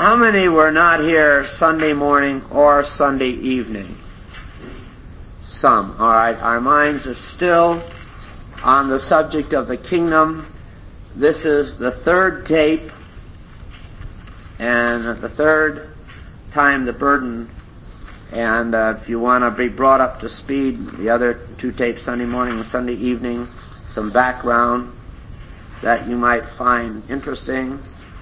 How many were not here Sunday morning or Sunday evening? Some. All right. Our minds are still on the subject of the kingdom. This is the third tape, and the third time the burden. And if you want to be brought up to speed, the other two tapes, Sunday morning and Sunday evening, some background that you might find interesting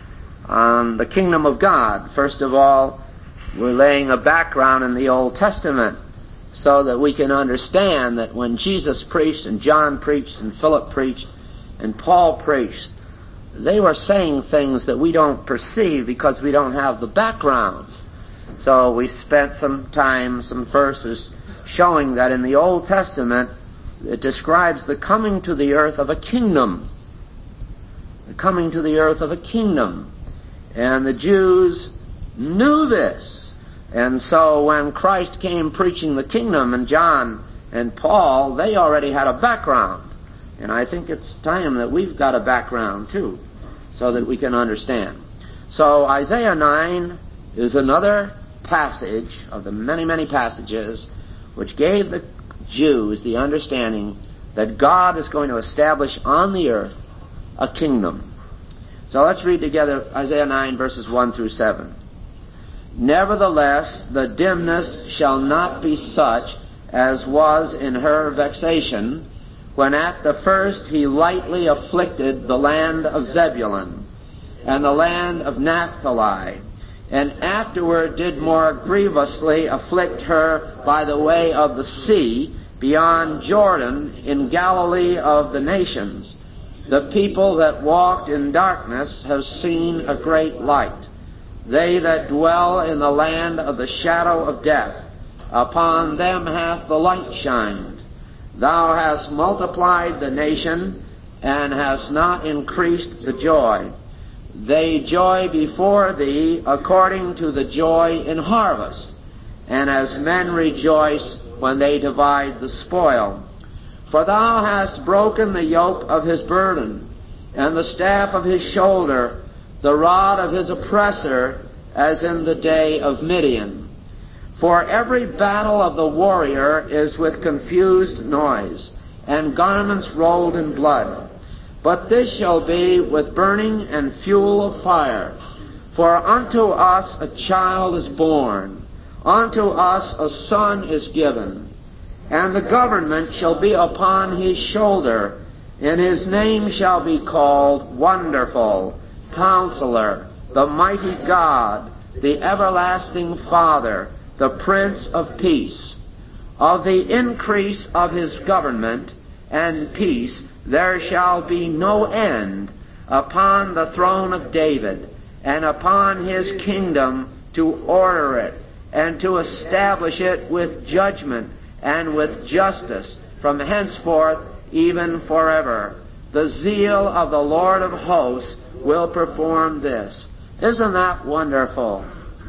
on the kingdom of God. First of all, we're laying a background in the Old Testament so that we can understand that when Jesus preached and John preached and Philip preached and Paul preached, they were saying things that we don't perceive because we don't have the background. So we spent some time, some verses, showing that in the Old Testament it describes the coming to the earth of a kingdom. The coming to the earth of a kingdom. And the Jews knew this. And so when Christ came preaching the kingdom, and John and Paul, they already had a background. And I think it's time that we've got a background too, so that we can understand. So Isaiah 9 is another passage of the many, many passages which gave the Jews the understanding that God is going to establish on the earth a kingdom. So let's read together Isaiah 9 verses 1 through 7. Nevertheless, the dimness shall not be such as was in her vexation, when at the first he lightly afflicted the land of Zebulun and the land of Naphtali, and afterward did more grievously afflict her by the way of the sea, beyond Jordan, in Galilee of the nations. The people that walked in darkness have seen a great light. They that dwell in the land of the shadow of death, upon them hath the light shined. Thou hast multiplied the nation, and hast not increased the joy. They joy before thee according to the joy in harvest, and as men rejoice when they divide the spoil. For thou hast broken the yoke of his burden, and the staff of his shoulder, the rod of his oppressor, as in the day of Midian. For every battle of the warrior is with confused noise, and garments rolled in blood. But this shall be with burning and fuel of fire. For unto us a child is born, unto us a son is given, and the government shall be upon his shoulder, and his name shall be called Wonderful, Counselor, the Mighty God, the Everlasting Father, the Prince of Peace. Of the increase of his government and peace there shall be no end, upon the throne of David, and upon his kingdom, to order it, and to establish it with judgment and with justice, from henceforth even forever. The zeal of the Lord of hosts will perform this. Isn't that wonderful?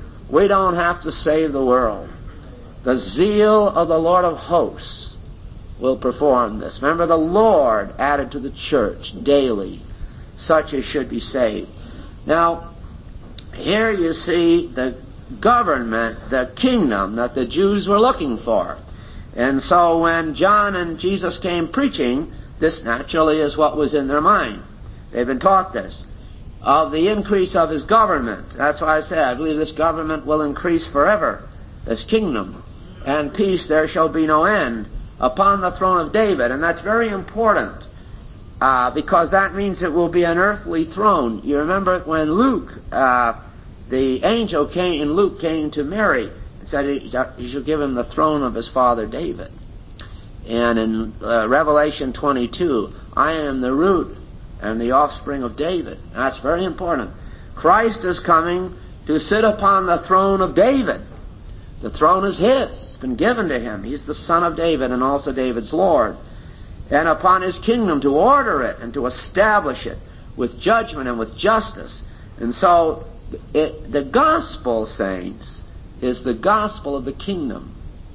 We don't have to save the world. The zeal of the Lord of hosts will perform this. Remember, the Lord added to the church daily such as should be saved. Now, here you see the government, the kingdom that the Jews were looking for. And so when John and Jesus came preaching, this naturally is what was in their mind. They've been taught this. Of the increase of his government. That's why I say I believe this government will increase forever, this kingdom. And peace there shall be no end, upon the throne of David. And that's very important, because that means it will be an earthly throne. You remember when Luke, the angel came, and Luke came to Mary, said he shall give him the throne of his father David. And in Revelation 22, I am the root and the offspring of David. And that's very important. Christ is coming to sit upon the throne of David. The throne is his. It's been given to him. He's the son of David and also David's Lord. And upon his kingdom to order it and to establish it with judgment and with justice. And so the gospel, saints, is the gospel of the kingdom.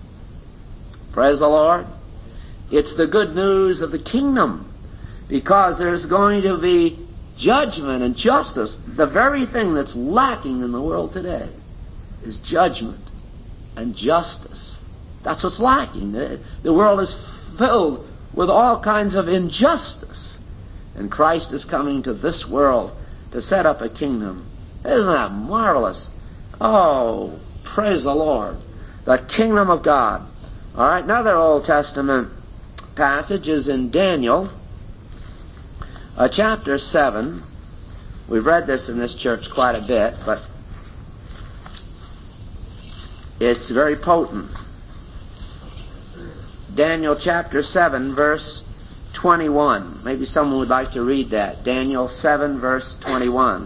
Praise the Lord. It's the good news of the kingdom, because there's going to be Judgment and justice, the very thing that's lacking in the world today, is judgment and justice. That's what's lacking. The world is filled with all kinds of injustice. And Christ is coming to this world to set up a kingdom. Isn't that marvelous? Oh, praise the Lord. The kingdom of God. All right, another Old Testament passage is in Daniel, chapter 7. We've read this in this church quite a bit, but it's very potent. Daniel chapter 7, verse 21. Maybe someone would like to read that. Daniel 7, verse 21.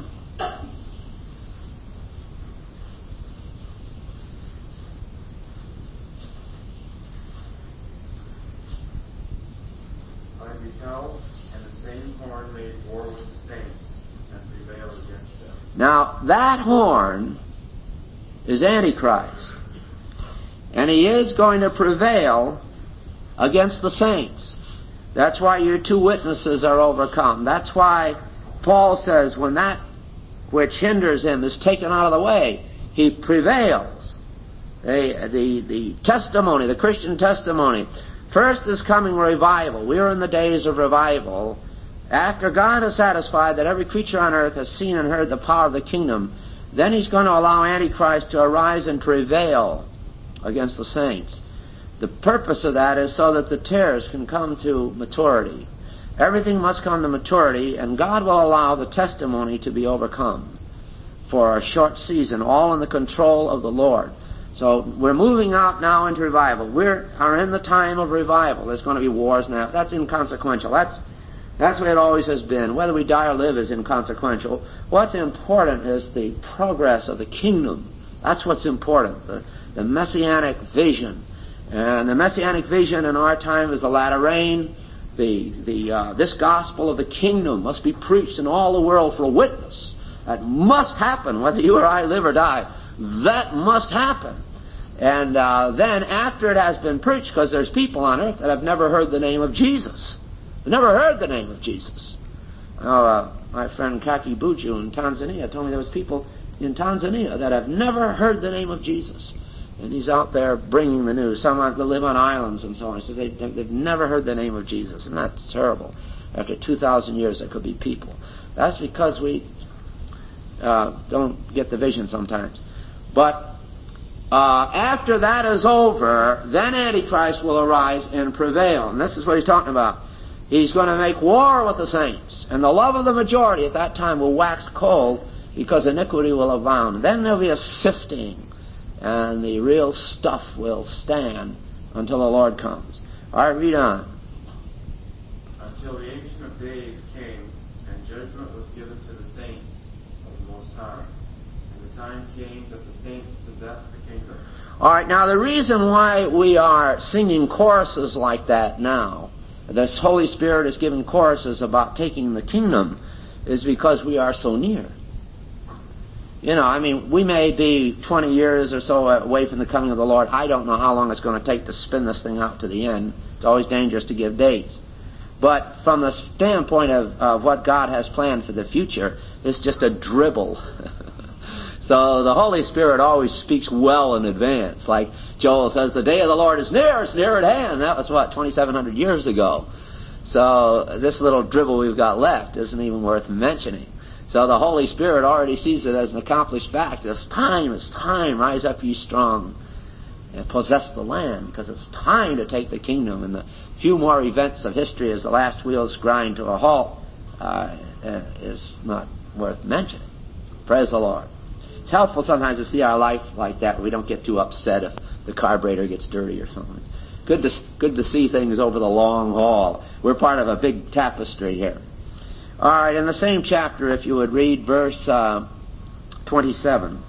I beheld, and the same horn made war with the saints, and prevailed against them. Now, that horn is Antichrist. And he is going to prevail against the saints. That's why your two witnesses are overcome. That's why Paul says when that which hinders him is taken out of the way, he prevails. The testimony, the Christian testimony. First is coming revival. We are in the days of revival. After God is satisfied that every creature on earth has seen and heard the power of the kingdom, then he's going to allow Antichrist to arise and prevail against the saints. The purpose of that is so that the tares can come to maturity. Everything must come to maturity, and God will allow the testimony to be overcome for a short season, all in the control of the Lord. So we're moving out now into revival. We are in the time of revival. There's going to be wars now. That's inconsequential. That's the way it always has been. Whether we die or live is inconsequential. What's important is the progress of the kingdom. That's what's important, the messianic vision. And the messianic vision in our time is the latter rain. This gospel of the kingdom must be preached in all the world for a witness. That must happen, whether you or I live or die. That must happen. And then after it has been preached, because there's people on earth that have never heard the name of Jesus. They've never heard the name of Jesus. My friend Kaki Buju in Tanzania told me there was people in Tanzania that have never heard the name of Jesus. And he's out there bringing the news. Some live on islands and so on. He says they've never heard the name of Jesus. And that's terrible. After 2,000 years, there could be people. That's because we don't get the vision sometimes. But after that is over, then Antichrist will arise and prevail. And this is what he's talking about. He's going to make war with the saints. And the love of the majority at that time will wax cold because iniquity will abound. Then there'll be a sifting. And the real stuff will stand until the Lord comes. All right, read on. Until the Ancient of Days came, and judgment was given to the saints of the Most High. And the time came that the saints possessed the kingdom. All right, now the reason why we are singing choruses like that now, this Holy Spirit is giving choruses about taking the kingdom, is because we are so near. You know, I mean, we may be 20 years or so away from the coming of the Lord. I don't know how long it's going to take to spin this thing out to the end. It's always dangerous to give dates. But from the standpoint of what God has planned for the future, it's just a dribble. So the Holy Spirit always speaks well in advance. Like Joel says, the day of the Lord is near, it's near at hand. That was, 2,700 years ago. So this little dribble we've got left isn't even worth mentioning. So the Holy Spirit already sees it as an accomplished fact. It's time, rise up ye strong and possess the land, because it's time to take the kingdom. And the few more events of history as the last wheels grind to a halt is not worth mentioning. Praise the Lord. It's helpful sometimes to see our life like that. We don't get too upset if the carburetor gets dirty or something. Good to see things over the long haul. We're part of a big tapestry here. All right, in the same chapter, if you would read verse 27. And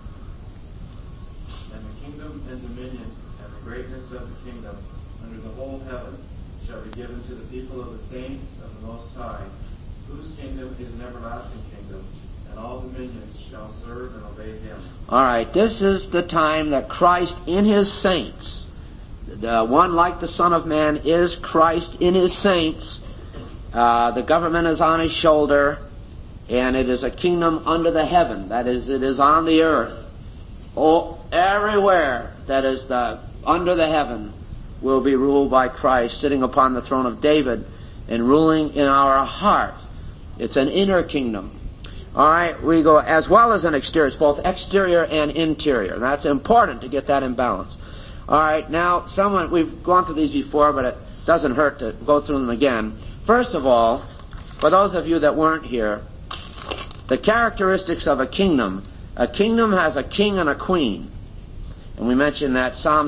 the kingdom and dominion and the greatness of the kingdom under the whole heaven shall be given to the people of the saints of the Most High, whose kingdom is an everlasting kingdom, and all dominions shall serve and obey him. All right, this is the time that Christ in his saints, the one like the Son of Man is Christ in his saints. The government is on his shoulder. And it is a kingdom under the heaven. That is, it is on the earth. Oh, everywhere that is under the heaven will be ruled by Christ, sitting upon the throne of David and ruling in our hearts. It's an inner kingdom. All right, we go as well as an exterior. It's both exterior and interior. That's important to get that in balance. All right, now we've gone through these before, but it doesn't hurt to go through them again. First of all, for those of you that weren't here, the characteristics of a kingdom has a king and a queen. And we mentioned that Psalms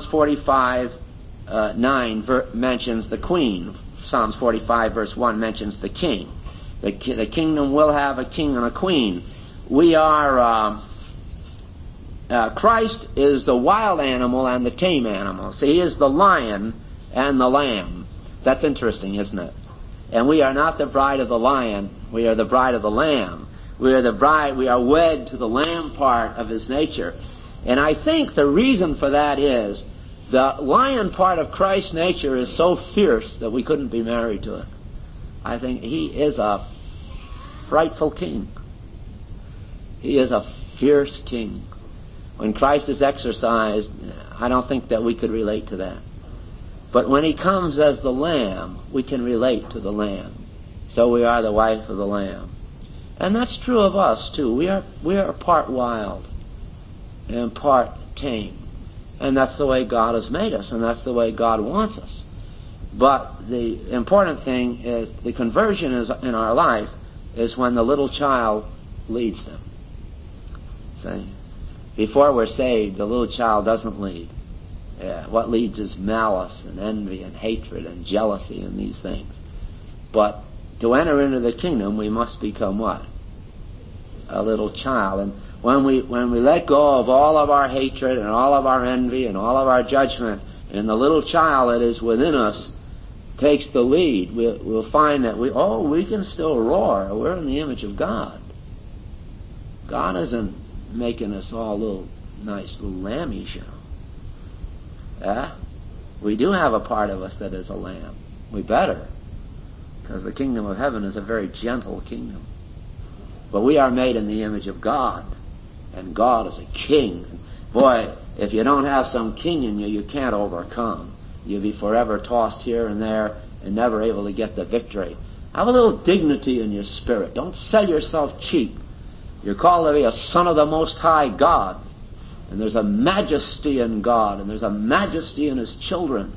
45:9 mentions the queen. Psalms 45 verse 1 mentions the king. The kingdom will have a king and a queen. We are, Christ is the wild animal and the tame animal. See, he is the lion and the lamb. That's interesting, isn't it? And we are not the bride of the lion. We are the bride of the lamb. We are the bride. We are wed to the lamb part of his nature. And I think the reason for that is the lion part of Christ's nature is so fierce that we couldn't be married to it. I think he is a frightful king. He is a fierce king. When Christ is exercised, I don't think that we could relate to that. But when he comes as the lamb, we can relate to the lamb. So we are the wife of the lamb. And that's true of us too. We are part wild and part tame. And that's the way God has made us, and that's the way God wants us. But the important thing is the conversion is in our life is when the little child leads them. See? Before we're saved, the little child doesn't lead. What leads is malice and envy and hatred and jealousy and these things. But to enter into the kingdom, we must become what? A little child. And when we let go of all of our hatred and all of our envy and all of our judgment, and the little child that is within us takes the lead, we'll find that we can still roar. We're in the image of God. God isn't making us all nice little lambies, you know. We do have a part of us that is a lamb. We better, because the kingdom of heaven is a very gentle kingdom. But we are made in the image of God, and God is a king. Boy, if you don't have some king in you, you can't overcome. You'll be forever tossed here and there and never able to get the victory. Have a little dignity in your spirit. Don't sell yourself cheap. You're called to be a son of the Most High God. And there's a majesty in God, and there's a majesty in his children.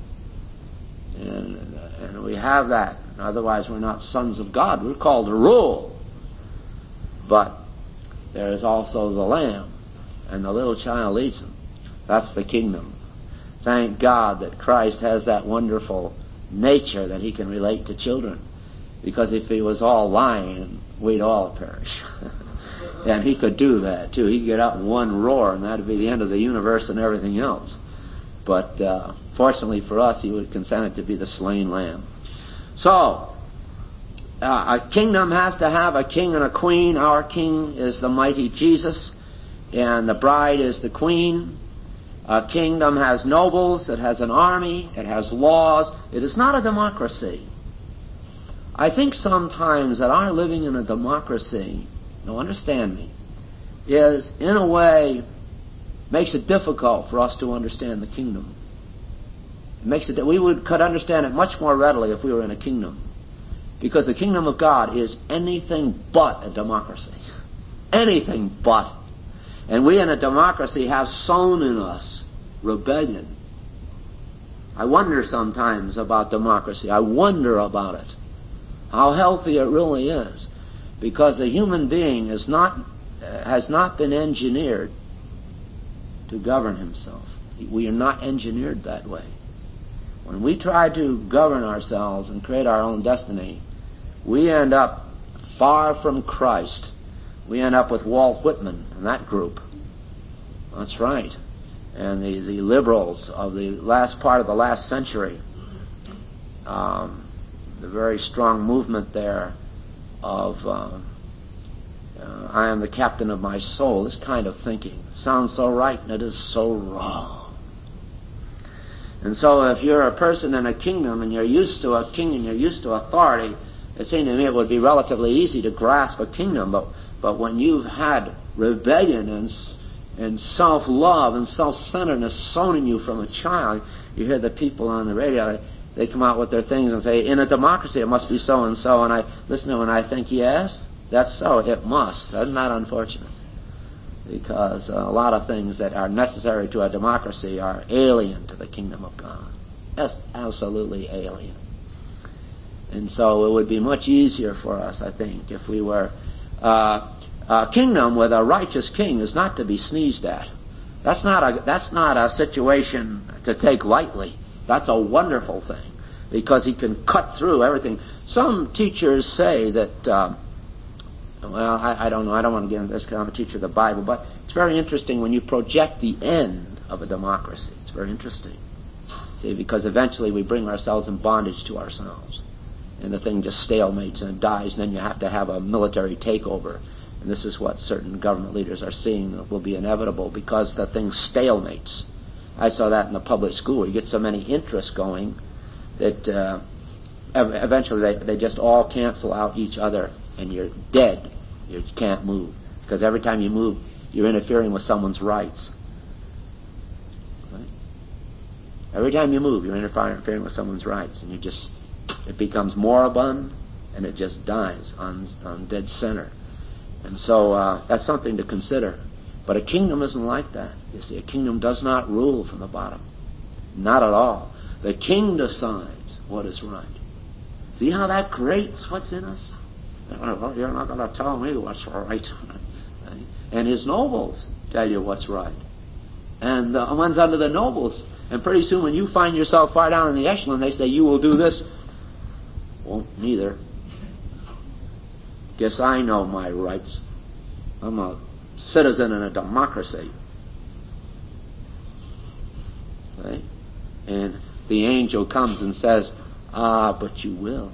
And we have that. Otherwise we're not sons of God. We're called to rule. But there is also the Lamb, and the little child leads him. That's the kingdom. Thank God that Christ has that wonderful nature that he can relate to children. Because if he was all lion, we'd all perish. And he could do that too. He could get up in one roar, and that would be the end of the universe and everything else. But fortunately for us, he would consent to be the slain lamb. So, a kingdom has to have a king and a queen. Our king is the mighty Jesus, and the bride is the queen. A kingdom has nobles, it has an army, it has laws. It is not a democracy. I think sometimes that our living in a democracy, now understand me, is in a way makes it difficult for us to understand the kingdom. It makes it that could understand it much more readily if we were in a kingdom. Because the kingdom of God is anything but a democracy. Anything but. And we in a democracy have sown in us rebellion. I wonder sometimes about democracy. I wonder about it. How healthy it really is. Because the human being has not been engineered to govern himself. We are not engineered that way. When we try to govern ourselves and create our own destiny, we end up far from Christ. We end up with Walt Whitman and that group. That's right. And the liberals of the last part of the last century, the very strong movement there of I am the captain of my soul, this kind of thinking. It sounds so right and it is so wrong. And so if you're a person in a kingdom and you're used to a king and you're used to authority, it seemed to me it would be relatively easy to grasp a kingdom, but when you've had rebellion and self-love and self-centeredness sown in you from a child, you hear the people on the radio, they come out with their things and say, in a democracy it must be so and so, and I listen to them and I think, yes, that's so, it must. Isn't that unfortunate? Because a lot of things that are necessary to a democracy are alien to the kingdom of God. Yes, absolutely alien. And so it would be much easier for us, I think, if we were a kingdom with a righteous king is not to be sneezed at. That's not a situation to take lightly. That's a wonderful thing because he can cut through everything. Some teachers say that, I don't know, I don't want to get into this because I'm a teacher of the Bible, but it's very interesting when you project the end of a democracy. It's very interesting. See, because eventually we bring ourselves in bondage to ourselves. And the thing just stalemates and dies, and then you have to have a military takeover. And this is what certain government leaders are seeing that will be inevitable because the thing stalemates. I saw that in the public school where you get so many interests going that eventually they just all cancel out each other and you're dead. You can't move. Because every time you move, you're interfering with someone's rights. Right? Every time you move, you're interfering with someone's rights. And it becomes moribund and it just dies on dead center. And so that's something to consider. But a kingdom isn't like that. You see, a kingdom does not rule from the bottom. Not at all. The king decides what is right. See how that creates what's in us? Well, you're not going to tell me what's right. And his nobles tell you what's right. And the ones under the nobles. And pretty soon when you find yourself far down in the echelon, they say, you will do this. Won't neither. Guess I know my rights. I'm a citizen in a democracy. Okay? And the angel comes and says, but you will.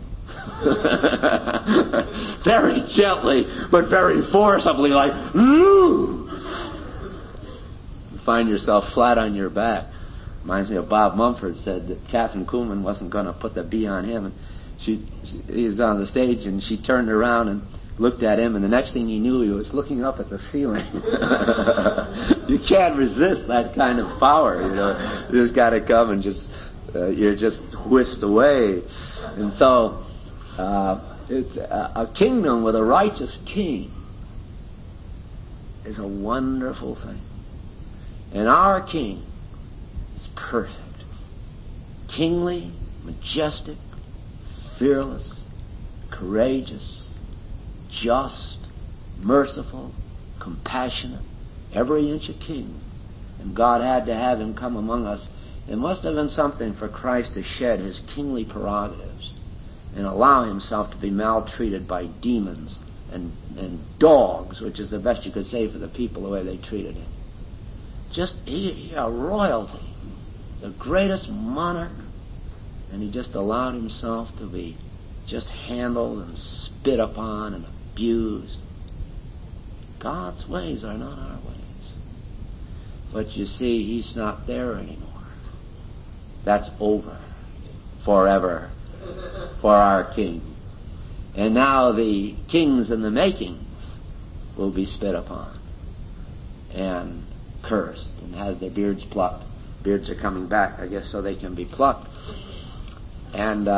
Very gently, but very forcibly, like, you find yourself flat on your back. Reminds me of Bob Mumford said that Catherine Kuhlman wasn't going to put the bee on him. And he was on the stage, and she turned around and looked at him, and the next thing he knew, he was looking up at the ceiling. You can't resist that kind of power, you know. You just got to come and you're just whisked away. And so, it's a kingdom with a righteous king is a wonderful thing. And our king is perfect. Kingly, majestic, fearless, courageous, just, merciful, compassionate, every inch a king. And God had to have him come among us. It must have been something for Christ to shed his kingly prerogatives and allow himself to be maltreated by demons and dogs, which is the best you could say for the people the way they treated him. Just a royalty, the greatest monarch, and he just allowed himself to be just handled and spit upon and abused. God's ways are not our ways. But you see, he's not there anymore. That's over forever for our king. And now the kings in the makings will be spit upon and cursed and have their beards plucked. Beards are coming back, I guess, so they can be plucked. And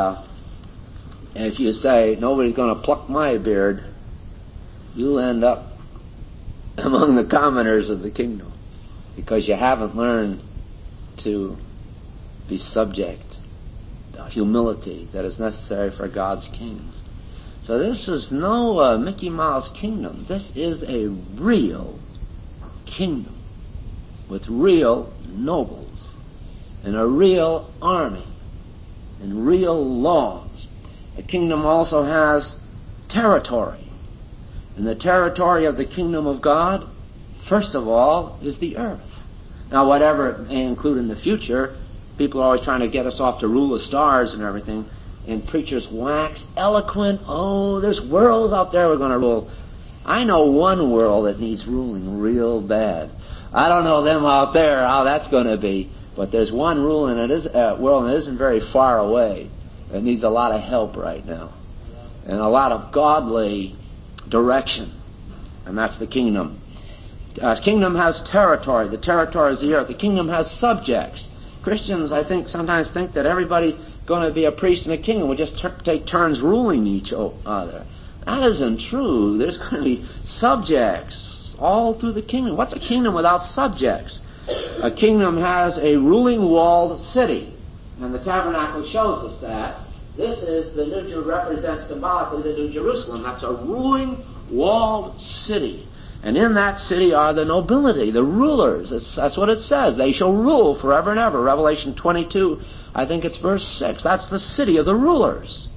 if you say, nobody's going to pluck my beard, you'll end up among the commoners of the kingdom because you haven't learned to be subject, the humility that is necessary for God's kings. So this is no Mickey Mouse kingdom. This is a real kingdom with real nobles and a real army and real laws. A kingdom also has territory. And the territory of the kingdom of God, first of all, is the earth. Now, whatever it may include in the future, people are always trying to get us off to rule the stars and everything. And preachers wax eloquent. Oh, there's worlds out there we're going to rule. I know one world that needs ruling real bad. I don't know them out there, how that's going to be. But there's one rule and it is world and it isn't very far away. It needs a lot of help right now. and a lot of godly direction. And that's the kingdom. Kingdom has territory. The territory is the earth. The kingdom has subjects. Christians, I think, sometimes think that everybody's going to be a priest in a kingdom. We just take turns ruling each other. That isn't true. There's going to be subjects all through the kingdom. What's a kingdom without subjects? A kingdom has a ruling walled city. And the tabernacle shows us that. This is the New Jerusalem, represents symbolically the New Jerusalem. That's a ruling walled city. And in that city are the nobility, the rulers. That's what it says. They shall rule forever and ever. Revelation 22, I think it's verse 6. That's the city of the rulers.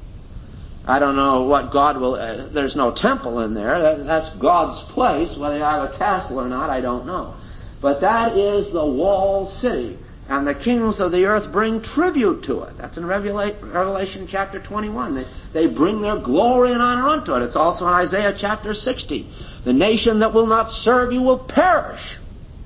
I don't know what God will... there's no temple in there. That's God's place. Whether you have a castle or not, I don't know. But that is the walled city. And the kings of the earth bring tribute to it. That's in Revelation chapter 21. They bring their glory and honor unto it. It's also in Isaiah chapter 60. The nation that will not serve you will perish.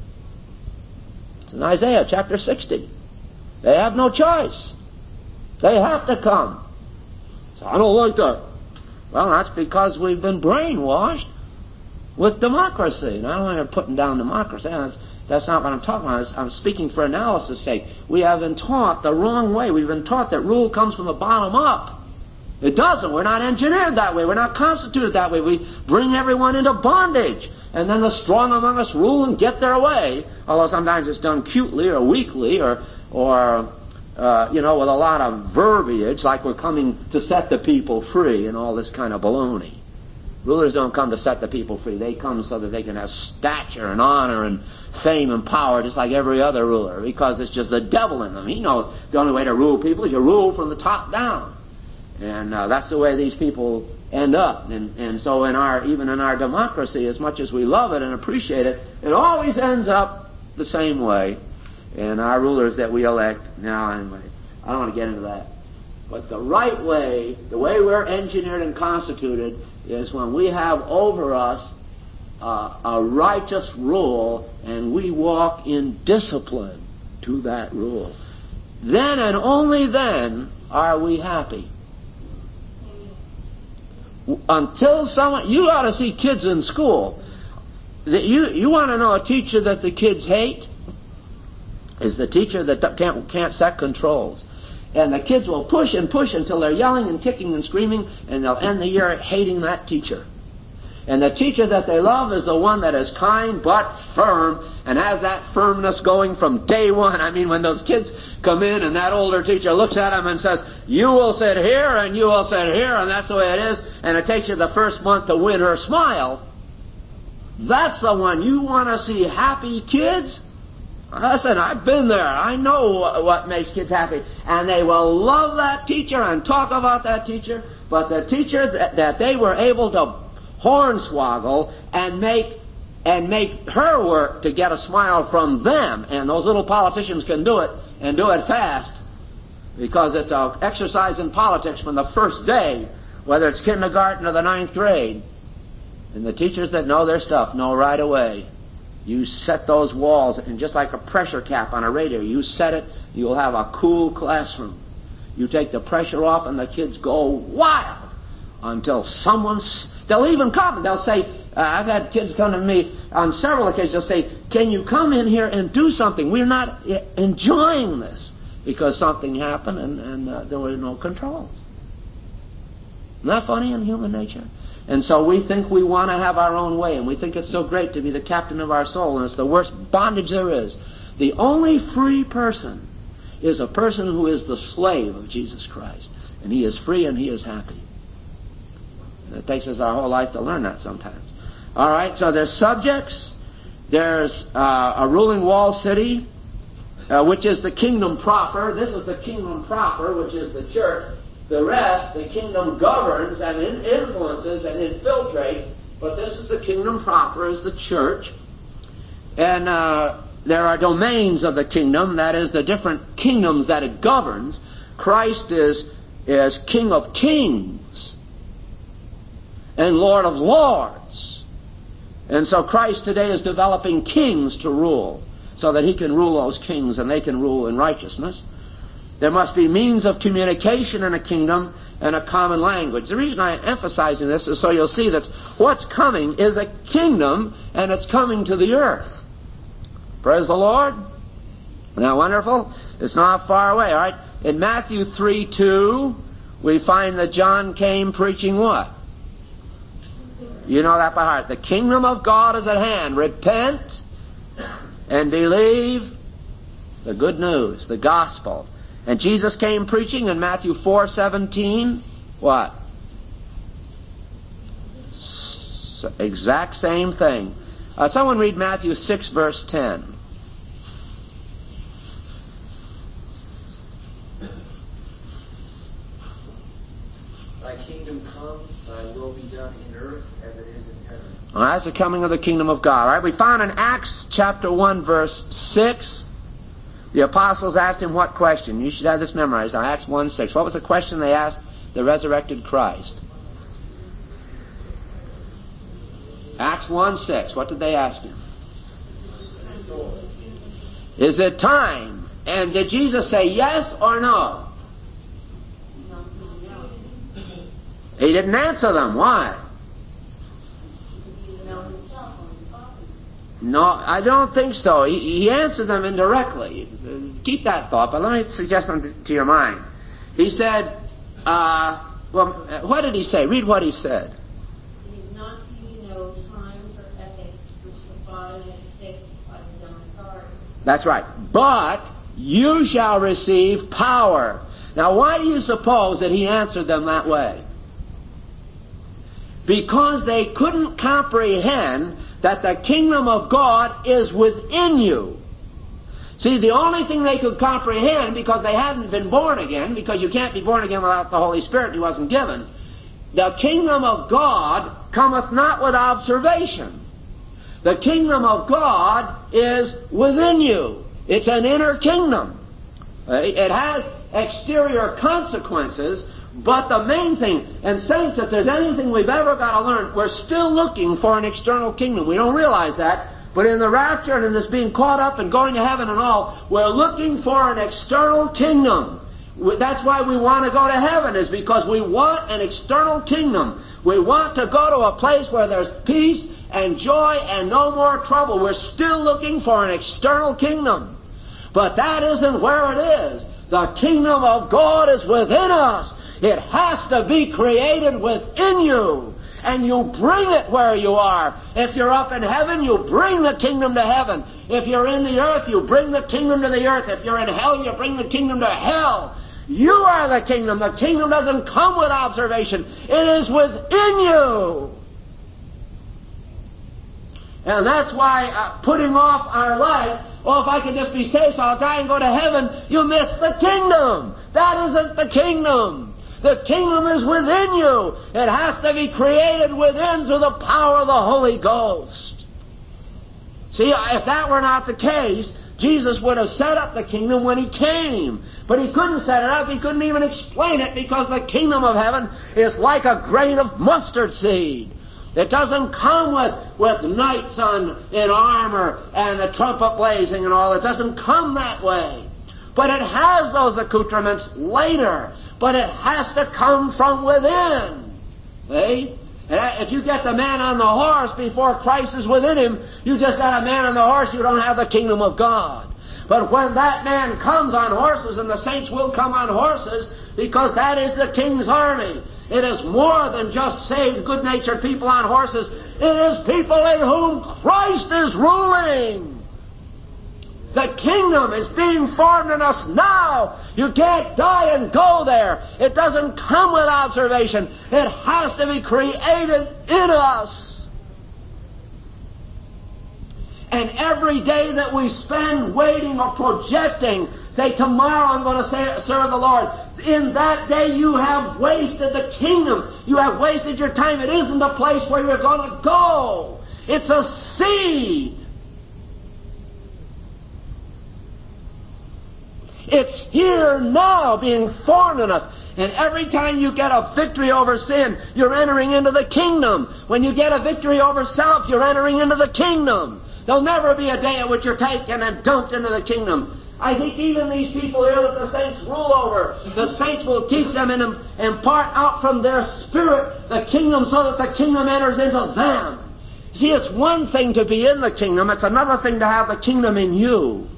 It's in Isaiah chapter 60. They have no choice. They have to come. So I don't like that. Well, that's because we've been brainwashed with democracy. And I don't want to putting down democracy. That's not what I'm talking about. I'm speaking for analysis' sake. We have been taught the wrong way. We've been taught that rule comes from the bottom up. It doesn't. We're not engineered that way. We're not constituted that way. We bring everyone into bondage. And then the strong among us rule and get their way. Although sometimes it's done cutely or weakly or with a lot of verbiage, like we're coming to set the people free and all this kind of baloney. Rulers don't come to set the people free. They come so that they can have stature and honor and fame and power just like every other ruler, because it's just the devil in them. He knows the only way to rule people is you rule from the top down. And that's the way these people end up. And so even in our democracy, as much as we love it and appreciate it, it always ends up the same way. And our rulers that we elect, now anyway, I don't want to get into that. But the right way, the way we're engineered and constituted, is when we have over us a righteous rule and we walk in discipline to that rule. Then and only then are we happy. Until you ought to see kids in school. You want to know a teacher that the kids hate? Is the teacher that can't set controls. And the kids will push and push until they're yelling and kicking and screaming, and they'll end the year hating that teacher. And the teacher that they love is the one that is kind but firm and has that firmness going from day one. I mean, when those kids come in and that older teacher looks at them and says, you will sit here and you will sit here, and that's the way it is, and it takes you the first month to win her smile, that's the one. You want to see happy kids? Listen, I've been there. I know what makes kids happy. And they will love that teacher and talk about that teacher. But the teacher that they were able to hornswoggle and make her work to get a smile from them, and those little politicians can do it, and do it fast, because it's an exercise in politics from the first day, whether it's kindergarten or the 9th grade. And the teachers that know their stuff know right away. You set those walls, and just like a pressure cap on a radiator, you set it, you'll have a cool classroom. You take the pressure off, and the kids go wild until they'll even come. They'll say, I've had kids come to me on several occasions, they'll say, can you come in here and do something? We're not enjoying this, because something happened and there were no controls. Isn't that funny in human nature? And so we think we want to have our own way, and we think it's so great to be the captain of our soul, and it's the worst bondage there is. The only free person is a person who is the slave of Jesus Christ. And he is free and he is happy. And it takes us our whole life to learn that sometimes. All right, so there's subjects. There's a ruling walled city, which is the kingdom proper. This is the kingdom proper, which is the church. The rest, the kingdom governs and influences and infiltrates, but this is the kingdom proper, is the church. And there are domains of the kingdom, that is, the different kingdoms that it governs. Christ is King of kings and Lord of lords. And so Christ today is developing kings to rule, so that he can rule those kings and they can rule in righteousness. There must be means of communication in a kingdom and a common language. The reason I'm emphasizing this is so you'll see that what's coming is a kingdom, and it's coming to the earth. Praise the Lord. Isn't that wonderful? It's not far away, all right? In Matthew 3:2, we find that John came preaching what? You know that by heart. The kingdom of God is at hand. Repent and believe the good news, the gospel. And Jesus came preaching in Matthew 4:17. What? Exact same thing. Someone read Matthew 6, verse 10. Thy kingdom come, thy will be done in earth as it is in heaven. Well, that's the coming of the kingdom of God. All right? We found in Acts chapter 1, verse 6, the apostles asked him what question? You should have this memorized. Now, Acts 1:6. What was the question they asked the resurrected Christ? Acts 1:6. What did they ask him? Is it time? And did Jesus say yes or no? He didn't answer them. Why? No, I don't think so. He answered them indirectly. Keep that thought, but let me suggest something to your mind. He said, what did he say? Read what he said. It is not for you to know times or epochs which the Father has fixed by his own authority. That's right. But you shall receive power. Now, why do you suppose that he answered them that way? Because they couldn't comprehend that the kingdom of God is within you. See, the only thing they could comprehend, because they hadn't been born again, because you can't be born again without the Holy Spirit, he wasn't given, the kingdom of God cometh not with observation. The kingdom of God is within you. It's an inner kingdom. It has exterior consequences, but the main thing, and saints, if there's anything we've ever got to learn, we're still looking for an external kingdom. We don't realize that, but in the rapture and in this being caught up and going to heaven and all, we're looking for an external kingdom. That's why we want to go to heaven, is because we want an external kingdom. We want to go to a place where there's peace and joy and no more trouble. We're still looking for an external kingdom. But that isn't where it is. The kingdom of God is within us. It has to be created within you. And you bring it where you are. If you're up in heaven, you bring the kingdom to heaven. If you're in the earth, you bring the kingdom to the earth. If you're in hell, you bring the kingdom to hell. You are the kingdom. The kingdom doesn't come with observation. It is within you. And that's why putting off our life, if I can just be saved so I'll die and go to heaven, you miss the kingdom. That isn't the kingdom. The kingdom is within you. It has to be created within through the power of the Holy Ghost. See, if that were not the case, Jesus would have set up the kingdom when he came. But he couldn't set it up. He couldn't even explain it, because the kingdom of heaven is like a grain of mustard seed. It doesn't come with knights in armor and a trumpet blazing and all. It doesn't come that way. But it has those accoutrements later. But it has to come from within. See? And if you get the man on the horse before Christ is within him, you just got a man on the horse, you don't have the kingdom of God. But when that man comes on horses, and the saints will come on horses, because that is the king's army. It is more than just saved, good-natured people on horses. It is people in whom Christ is ruling. The kingdom is being formed in us now. You can't die and go there. It doesn't come with observation. It has to be created in us. And every day that we spend waiting or projecting, say, tomorrow I'm going to serve the Lord, in that day you have wasted the kingdom. You have wasted your time. It isn't a place where you're going to go. It's a seed. It's here now being formed in us. And every time you get a victory over sin, you're entering into the kingdom. When you get a victory over self, you're entering into the kingdom. There'll never be a day at which you're taken and dumped into the kingdom. I think even these people here that the saints rule over, the saints will teach them and impart out from their spirit the kingdom so that the kingdom enters into them. See, it's one thing to be in the kingdom, it's another thing to have the kingdom in you.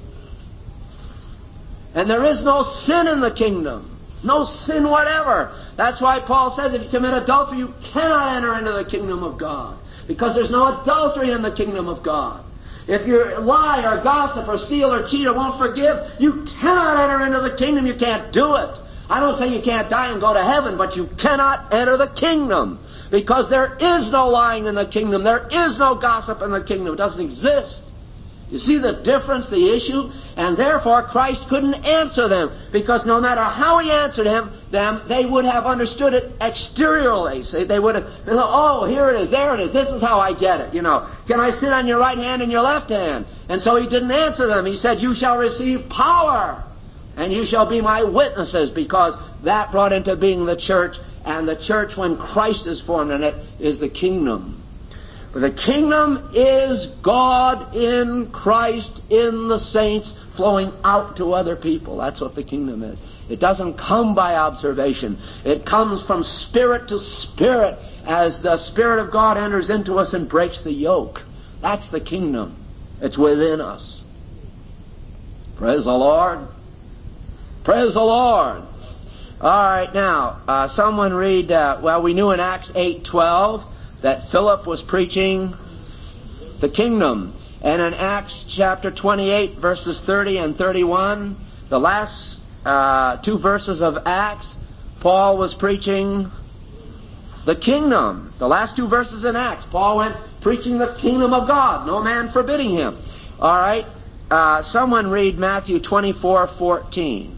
And there is no sin in the kingdom. No sin whatever. That's why Paul says if you commit adultery, you cannot enter into the kingdom of God. Because there's no adultery in the kingdom of God. If you lie or gossip or steal or cheat or won't forgive, you cannot enter into the kingdom. You can't do it. I don't say you can't die and go to heaven, but you cannot enter the kingdom. Because there is no lying in the kingdom. There is no gossip in the kingdom. It doesn't exist. You see the difference, the issue? And therefore Christ couldn't answer them, because no matter how he answered them, they would have understood it exteriorly. See, they would have been, oh, here it is, there it is, this is how I get it. You know, can I sit on your right hand and your left hand? And so he didn't answer them. He said, you shall receive power, and you shall be my witnesses, because that brought into being the church, and the church, when Christ is formed in it, is the kingdom. For the kingdom is God in Christ, in the saints, flowing out to other people. That's what the kingdom is. It doesn't come by observation. It comes from spirit to spirit as the Spirit of God enters into us and breaks the yoke. That's the kingdom. It's within us. Praise the Lord. Praise the Lord. All right, now, someone read, we knew in Acts 8:12 that Philip was preaching the kingdom. And in Acts chapter 28, verses 30 and 31, the last two verses of Acts, Paul was preaching the kingdom. The last two verses in Acts, Paul went preaching the kingdom of God, no man forbidding him. All right, someone read Matthew 24:14.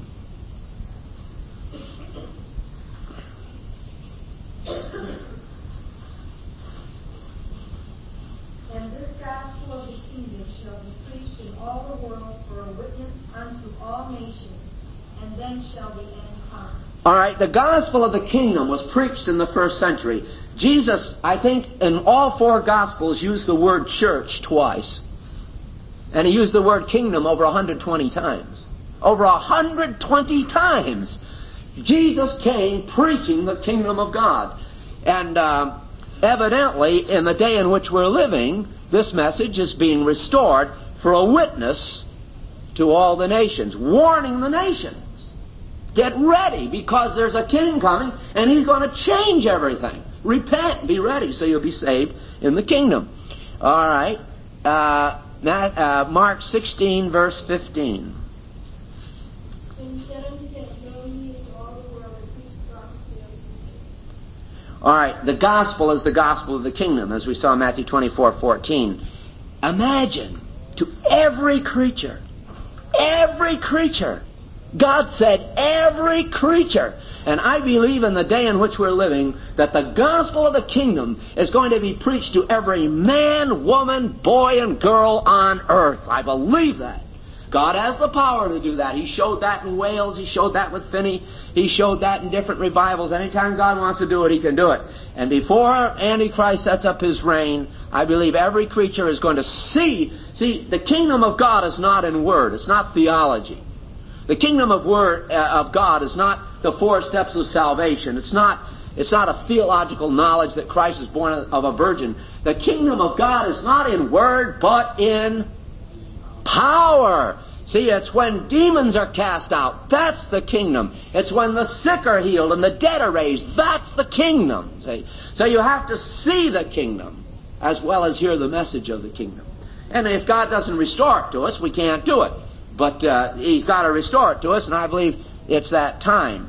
All right, the gospel of the kingdom was preached in the first century. Jesus, I think, in all four gospels used the word church twice. And he used the word kingdom over 120 times. Over 120 times! Jesus came preaching the kingdom of God. And evidently, in the day in which we're living, this message is being restored for a witness to all the nations, warning the nations. Get ready, because there's a king coming, and he's going to change everything. Repent, be ready, so you'll be saved in the kingdom. All right. Mark 16, verse 15. All right, the gospel is the gospel of the kingdom, as we saw in Matthew 24:14. Imagine, to every creature, God said every creature. And I believe in the day in which we're living that the gospel of the kingdom is going to be preached to every man, woman, boy, and girl on earth. I believe that. God has the power to do that. He showed that in Wales. He showed that with Finney. He showed that in different revivals. Anytime God wants to do it, he can do it. And before Antichrist sets up his reign, I believe every creature is going to see. See, the kingdom of God is not in word. It's not theology. The kingdom of God is not the 4 steps of salvation. It's not a theological knowledge that Christ is born of a virgin. The kingdom of God is not in word, but in power. See, it's when demons are cast out. That's the kingdom. It's when the sick are healed and the dead are raised. That's the kingdom. See? So you have to see the kingdom as well as hear the message of the kingdom. And if God doesn't restore it to us, we can't do it. But he's got to restore it to us, and I believe it's that time.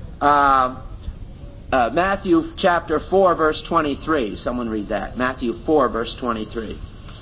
Matthew chapter 4, verse 23. Someone read that. Matthew 4, verse 23.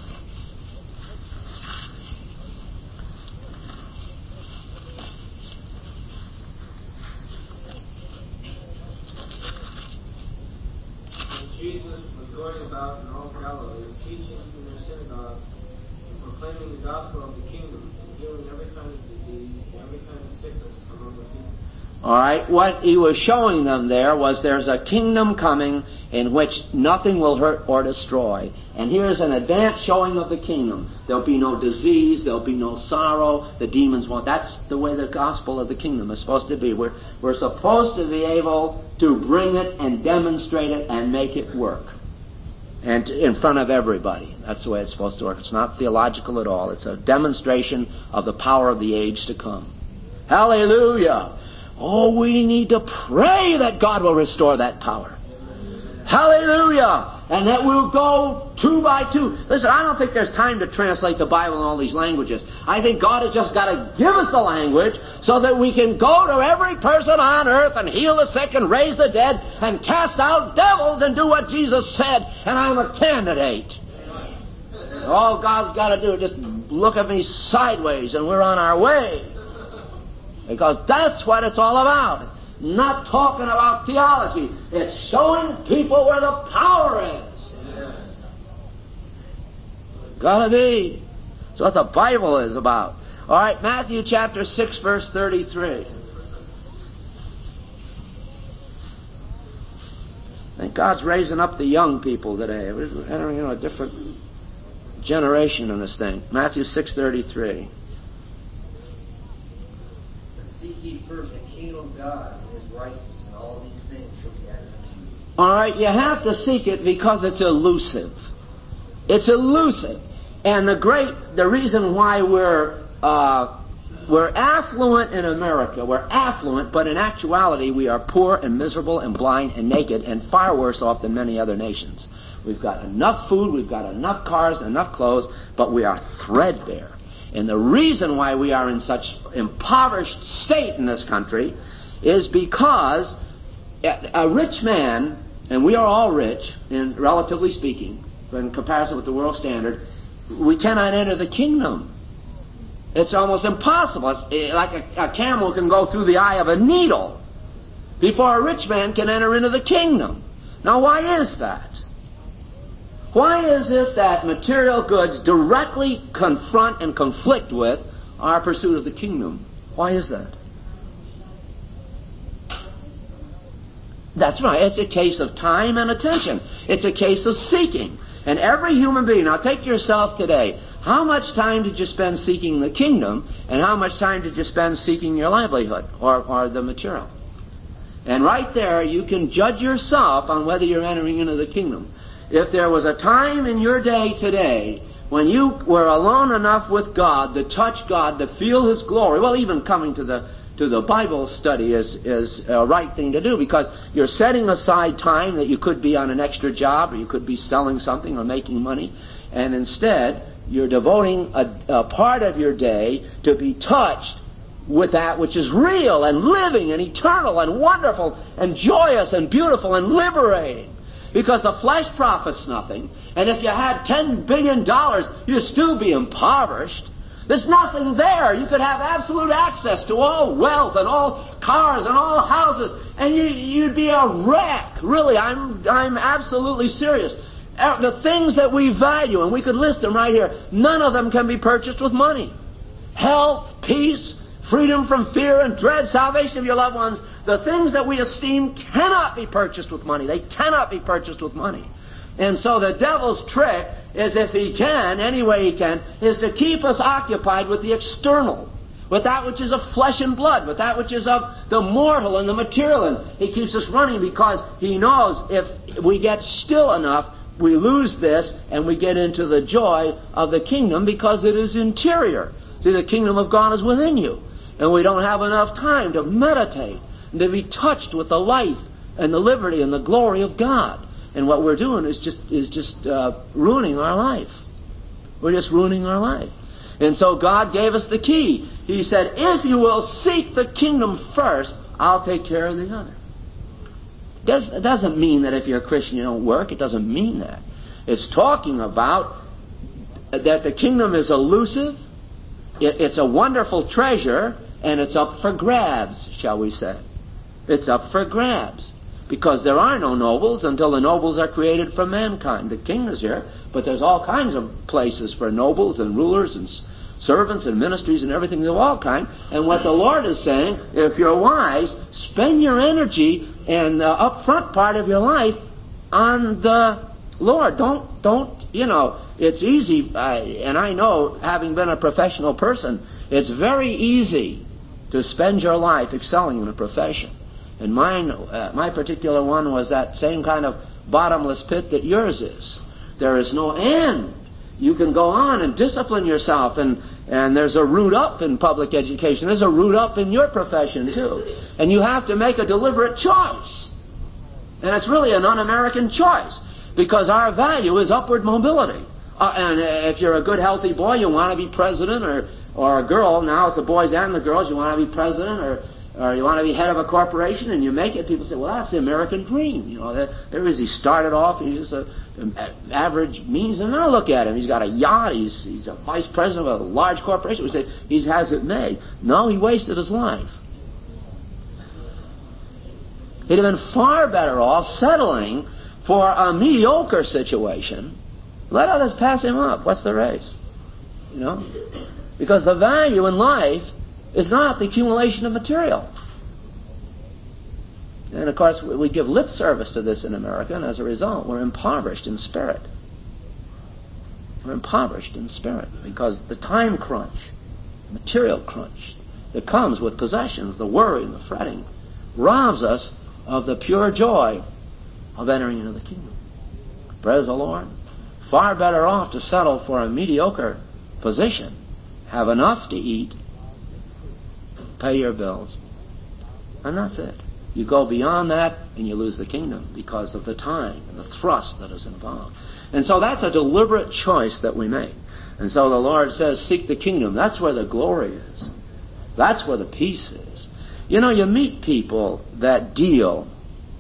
Jesus was going about in all Galilee, teaching in their synagogues, and proclaiming the gospel of the kingdom, and healing every kind of disease and every kind of sickness among the people. All right, what he was showing them there was there's a kingdom coming in which nothing will hurt or destroy. And here's an advanced showing of the kingdom. There'll be no disease. There'll be no sorrow. The demons won't. That's the way the gospel of the kingdom is supposed to be. We're supposed to be able to bring it and demonstrate it and make it work. And in front of everybody. That's the way it's supposed to work. It's not theological at all. It's a demonstration of the power of the age to come. Hallelujah! Oh, we need to pray that God will restore that power. Hallelujah! And that we'll go 2 by 2. Listen, I don't think there's time to translate the Bible in all these languages. I think God has just got to give us the language so that we can go to every person on earth and heal the sick and raise the dead and cast out devils and do what Jesus said, and I'm a candidate. All God's got to do is just look at me sideways and we're on our way. Because that's what it's all about. Not talking about theology. It's showing people where the power is. Gotta be. That's what the Bible is about. All right, Matthew chapter 6, verse 33. I think God's raising up the young people today. We're entering a different generation in this thing. Matthew 6:33. Seek ye first the kingdom of God and His righteousness, and all these things shall be added unto you. All right, you have to seek it because it's elusive. It's elusive. And the reason why we're affluent in America, we're affluent, but in actuality we are poor and miserable and blind and naked and far worse off than many other nations. We've got enough food, we've got enough cars, enough clothes, but we are threadbare. And the reason why we are in such impoverished state in this country is because a rich man, and we are all rich, relatively speaking, but in comparison with the world standard, we cannot enter the kingdom. It's almost impossible. It's like a camel can go through the eye of a needle before a rich man can enter into the kingdom. Now, why is that? Why is it that material goods directly confront and conflict with our pursuit of the kingdom? Why is that? That's right. It's a case of time and attention. It's a case of seeking. And every human being, now take yourself today, how much time did you spend seeking the kingdom, and how much time did you spend seeking your livelihood or the material? And right there, you can judge yourself on whether you're entering into the kingdom. If there was a time in your day today when you were alone enough with God to touch God, to feel His glory, well, even coming to the Bible study is a right thing to do, because you're setting aside time that you could be on an extra job, or you could be selling something or making money, and instead you're devoting a part of your day to be touched with that which is real and living and eternal and wonderful and joyous and beautiful and liberating. Because the flesh profits nothing, and if you had $10 billion, you'd still be impoverished. There's nothing there. You could have absolute access to all wealth and all cars and all houses, and you'd be a wreck. Really, I'm absolutely serious. The things that we value, and we could list them right here, none of them can be purchased with money. Health, peace, freedom from fear and dread, salvation of your loved ones, the things that we esteem cannot be purchased with money. They cannot be purchased with money. And so the devil's trick is, if he can, any way he can, is to keep us occupied with the external, with that which is of flesh and blood, with that which is of the mortal and the material. And he keeps us running because he knows if we get still enough, we lose this and we get into the joy of the kingdom, because it is interior. See, the kingdom of God is within you. And we don't have enough time to meditate and to be touched with the life and the liberty and the glory of God. And what we're doing is just ruining our life. We're just ruining our life. And so God gave us the key. He said, if you will seek the kingdom first, I'll take care of the other. It doesn't mean that if you're a Christian you don't work. It doesn't mean that. It's talking about that the kingdom is elusive. It's a wonderful treasure, and it's up for grabs, shall we say. It's up for grabs. Because there are no nobles until the nobles are created from mankind. The king is here, but there's all kinds of places for nobles and rulers and servants and ministries and everything of all kinds. And what the Lord is saying, if you're wise, spend your energy and the upfront part of your life on the Lord. Don't it's easy, and I know, having been a professional person, it's very easy to spend your life excelling in a profession. And my particular one was that same kind of bottomless pit that yours is. There is no end. You can go on and discipline yourself, and there's a root up in public education. There's a root up in your profession, too. And you have to make a deliberate choice. And it's really an un-American choice, because our value is upward mobility. And if you're a good, healthy boy, you want to be president, or a girl, now it's the boys and the girls, you want to be president, or you want to be head of a corporation, and you make it. People say, well, that's the American dream. There is. He started off, he's just an average means, and now look at him. He's got a yacht. He's a vice president of a large corporation. We say he has it made. No, he wasted his life. He'd have been far better off settling for a mediocre situation. Let others pass him up. What's the race? Because the value in life is not the accumulation of material. And of course, we give lip service to this in America, and as a result, we're impoverished in spirit. We're impoverished in spirit because the time crunch, material crunch that comes with possessions, the worry and the fretting, robs us of the pure joy of entering into the kingdom. Praise the Lord. Far better off to settle for a mediocre position, have enough to eat, pay your bills, and that's it. You go beyond that and you lose the kingdom because of the time and the thrust that is involved. And so that's a deliberate choice that we make. And so the Lord says, seek the kingdom. That's where the glory is. That's where the peace is. You meet people that deal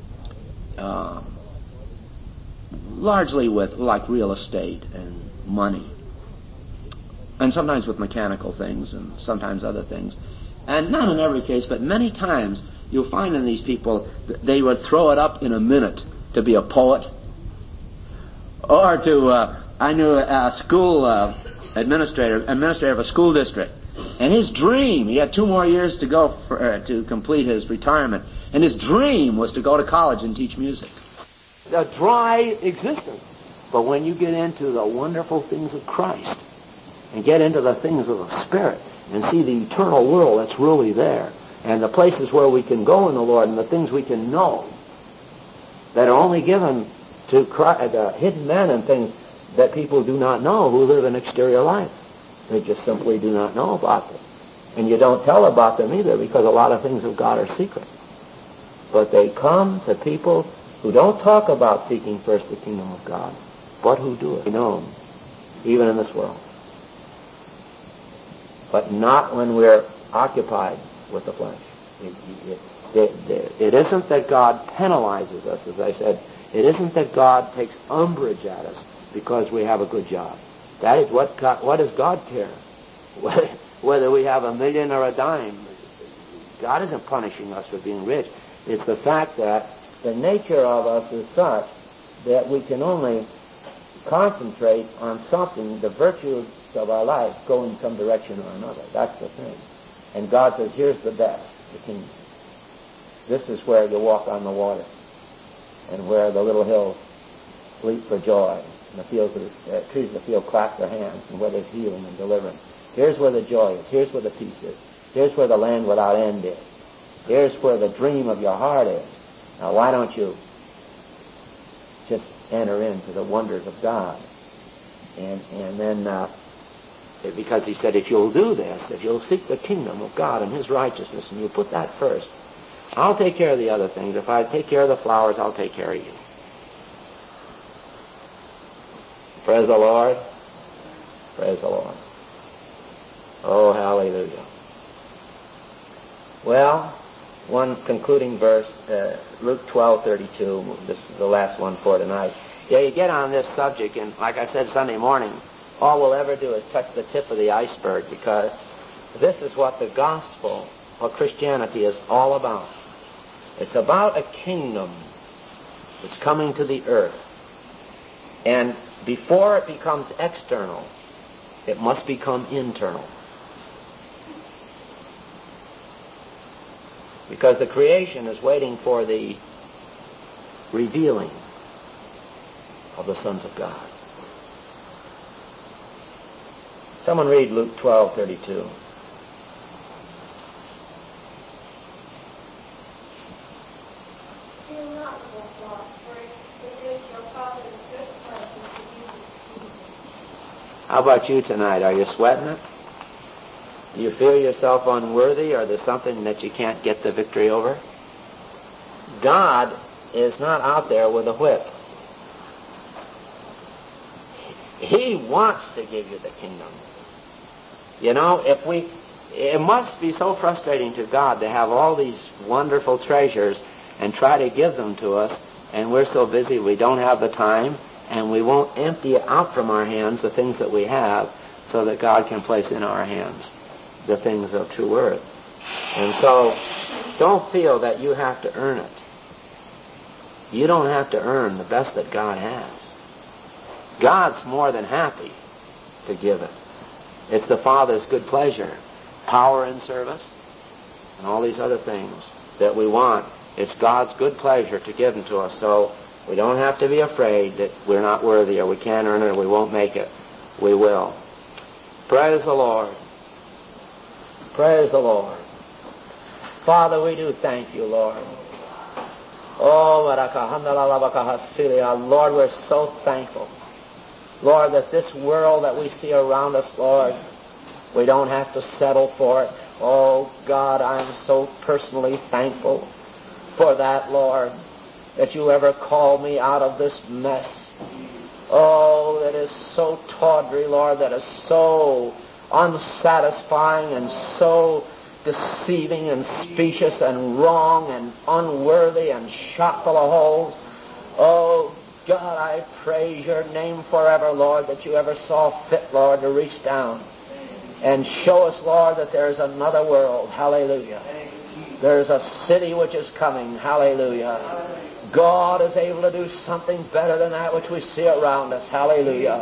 largely with, like, real estate and money, and sometimes with mechanical things and sometimes other things. And not in every case, but many times you'll find in these people that they would throw it up in a minute to be a poet, or to, I knew a school administrator of a school district, and his dream, he had 2 more years to go to complete his retirement, and his dream was to go to college and teach music. A dry existence. But when you get into the wonderful things of Christ, and get into the things of the Spirit, and see the eternal world that's really there, and the places where we can go in the Lord, and the things we can know that are only given to the hidden men, and things that people do not know who live an exterior life. They just simply do not know about them. And you don't tell about them either, because a lot of things of God are secret. But they come to people who don't talk about seeking first the kingdom of God, but who do it. Known, even in this world. But not when we're occupied with the flesh. It isn't that God penalizes us, as I said. It isn't that God takes umbrage at us because we have a good job. That is what does God care? Whether we have a million or a dime. God isn't punishing us for being rich. It's the fact that the nature of us is such that we can only concentrate on something, the virtues of our life go in some direction or another. That's the thing. And God says, here's the best, the kingdom. This is where you walk on the water, and where the little hills leap for joy, and the trees of the field clap their hands, and where there's healing and deliverance. Here's where the joy is. Here's where the peace is. Here's where the land without end is. Here's where the dream of your heart is. Now, why don't you just enter into the wonders of God? And then, because he said, if you'll do this, if you'll seek the kingdom of God and his righteousness, and you put that first, I'll take care of the other things. If I take care of the flowers, I'll take care of you. Praise the Lord. Praise the Lord. Oh, hallelujah. Well, one concluding verse, Luke 12:32. This is the last one for tonight. Yeah, you get on this subject, and like I said Sunday morning, all we'll ever do is touch the tip of the iceberg, because this is what the gospel of Christianity is all about. It's about a kingdom that's coming to the earth. And before it becomes external, it must become internal. Because the creation is waiting for the revealing of the sons of God. Someone read Luke 12:32. How about you tonight? Are you sweating it? Do you feel yourself unworthy, or there's something that you can't get the victory over? God is not out there with a whip. He wants to give you the kingdom. You know, it must be so frustrating to God to have all these wonderful treasures and try to give them to us, and we're so busy we don't have the time, and we won't empty out from our hands the things that we have so that God can place in our hands the things of true worth. And so, don't feel that you have to earn it. You don't have to earn the best that God has. God's more than happy to give it. It's the Father's good pleasure, power and service, and all these other things that we want. It's God's good pleasure to give them to us, so we don't have to be afraid that we're not worthy or we can't earn it or we won't make it. We will. Praise the Lord. Praise the Lord. Father, we do thank you, Lord. Oh, Lord, we're so thankful. Lord, that this world that we see around us, Lord, we don't have to settle for it. Oh, God, I'm so personally thankful for that, Lord, that you ever called me out of this mess. Oh, that is so tawdry, Lord, that is so unsatisfying and so deceiving and specious and wrong and unworthy and shot full of holes. Oh, God, I praise your name forever, Lord, that you ever saw fit, Lord, to reach down and show us, Lord, that there's another world. Hallelujah. There's a city which is coming. Hallelujah. God is able to do something better than that which we see around us. Hallelujah.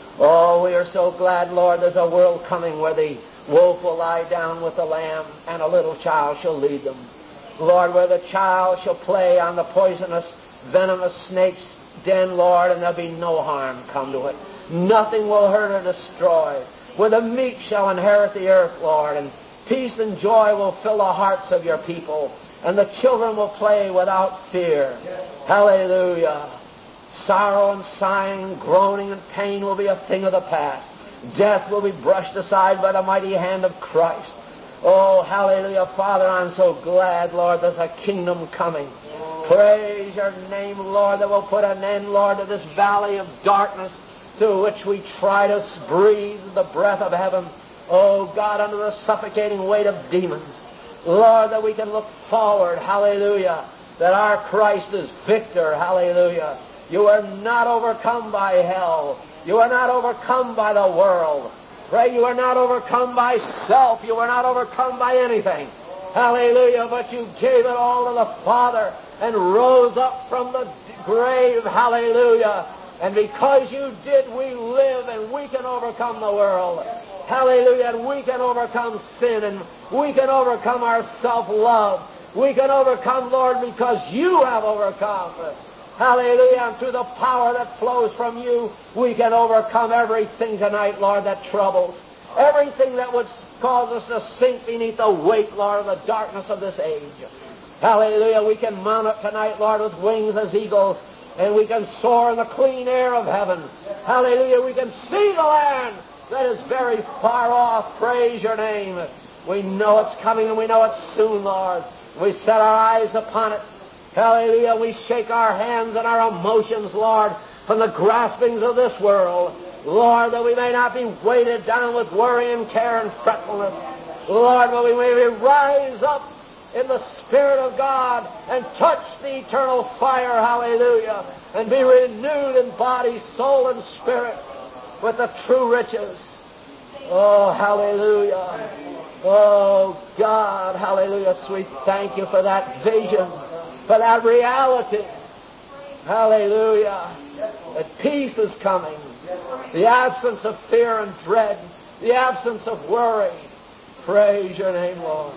Oh, we are so glad, Lord, there's a world coming where the wolf will lie down with the lamb and a little child shall lead them. Lord, where the child shall play on the poisonous, venomous snake's den, Lord, and there'll be no harm come to it. Nothing will hurt or destroy. Where the meek shall inherit the earth, Lord, and peace and joy will fill the hearts of your people, and the children will play without fear. Hallelujah. Sorrow and sighing, groaning and pain will be a thing of the past. Death will be brushed aside by the mighty hand of Christ. Oh, hallelujah. Father, I'm so glad, Lord, there's a kingdom coming. Praise your name, Lord, that will put an end, Lord, to this valley of darkness through which we try to breathe the breath of heaven. Oh, God, under the suffocating weight of demons. Lord, that we can look forward, hallelujah, that our Christ is victor, hallelujah. You are not overcome by hell. You are not overcome by the world. Pray, you are not overcome by self. You are not overcome by anything. Hallelujah, but you gave it all to the Father and rose up from the grave, hallelujah. And because you did, we live and we can overcome the world. Hallelujah, and we can overcome sin and we can overcome our self-love. We can overcome, Lord, because you have overcome. Hallelujah, and through the power that flows from you, we can overcome everything tonight, Lord, that troubles. Everything that would cause us to sink beneath the weight, Lord, of the darkness of this age. Hallelujah, we can mount up tonight, Lord, with wings as eagles, and we can soar in the clean air of heaven. Hallelujah, we can see the land that is very far off. Praise your name. We know it's coming and we know it's soon, Lord. We set our eyes upon it. Hallelujah, we shake our hands and our emotions, Lord, from the graspings of this world. Lord, that we may not be weighted down with worry and care and fretfulness. Lord, that we may rise up in the Spirit of God and touch the eternal fire, hallelujah, and be renewed in body, soul, and spirit with the true riches. Oh, hallelujah. Oh, God, hallelujah. Sweet, thank you for that vision, for that reality. Hallelujah. That peace is coming. The absence of fear and dread. The absence of worry. Praise your name, Lord.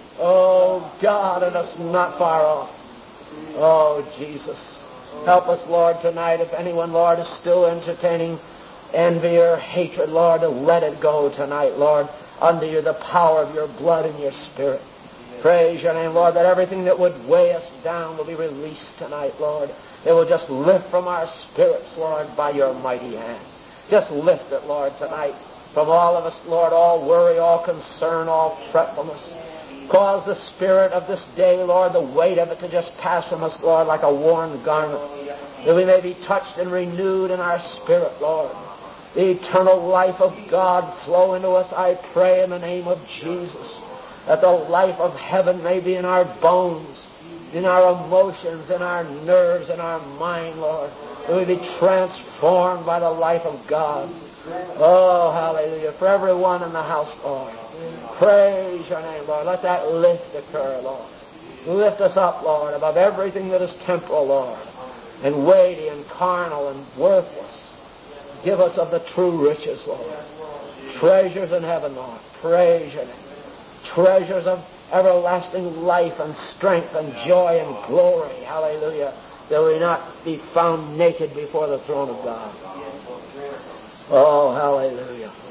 Oh, God, and it's not far off. Oh, Jesus. Help us, Lord, tonight. If anyone, Lord, is still entertaining envy or hatred, Lord, to let it go tonight, Lord, under the power of your blood and your Spirit. Praise your name, Lord, that everything that would weigh us down will be released tonight, Lord. It will just lift from our spirits, Lord, by your mighty hand. Just lift it, Lord, tonight from all of us, Lord, all worry, all concern, all fretfulness. Cause the spirit of this day, Lord, the weight of it to just pass from us, Lord, like a worn garment, that we may be touched and renewed in our spirit, Lord. The eternal life of God flow into us, I pray, in the name of Jesus, that the life of heaven may be in our bones, in our emotions, in our nerves, in our mind, Lord, that we be transformed by the life of God. Oh, hallelujah. For everyone in the house, Lord, praise your name, Lord. Let that lift occur, Lord. Lift us up, Lord, above everything that is temporal, Lord, and weighty and carnal and worthless. Give us of the true riches, Lord. Treasures in heaven, Lord. Praise your name. Treasures of everlasting life and strength and joy and glory. Hallelujah. That we not be found naked before the throne of God. Oh, hallelujah.